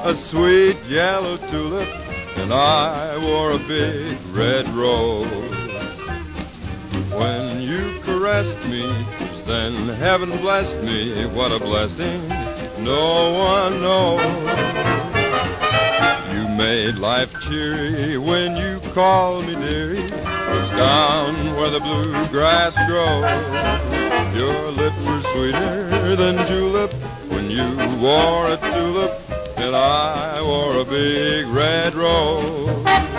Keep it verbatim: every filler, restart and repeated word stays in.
a sweet yellow tulip, and I wore a big red rose. When you caressed me, then heaven blessed me. What a blessing, no one knows. You made life cheery when you called me dearie. It's down where the blue grass grows. Your lips were sweeter than julep when you wore a tulip, and I wore a big red rose.